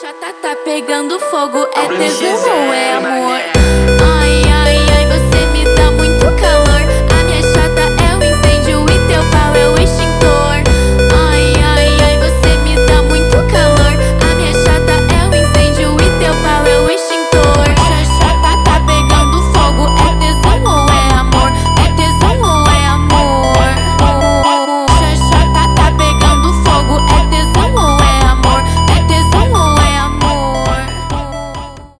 chata tá pegando fogo, é tesão ou é amor?